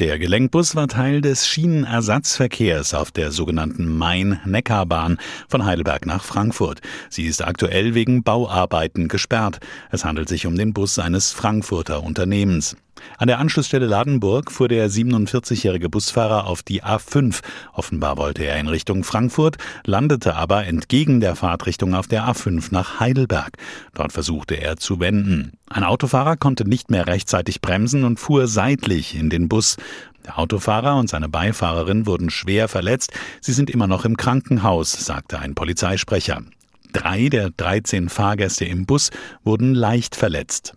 Der Gelenkbus war Teil des Schienenersatzverkehrs auf der sogenannten Main-Neckar-Bahn von Heidelberg nach Frankfurt. Sie ist aktuell wegen Bauarbeiten gesperrt. Es handelt sich um den Bus eines Frankfurter Unternehmens. An der Anschlussstelle Ladenburg fuhr der 47-jährige Busfahrer auf die A5. Offenbar wollte er in Richtung Frankfurt, landete aber entgegen der Fahrtrichtung auf der A5 nach Heidelberg. Dort versuchte er zu wenden. Ein Autofahrer konnte nicht mehr rechtzeitig bremsen und fuhr seitlich in den Bus. Der Autofahrer und seine Beifahrerin wurden schwer verletzt. Sie sind immer noch im Krankenhaus, sagte ein Polizeisprecher. 3 der 13 Fahrgäste im Bus wurden leicht verletzt.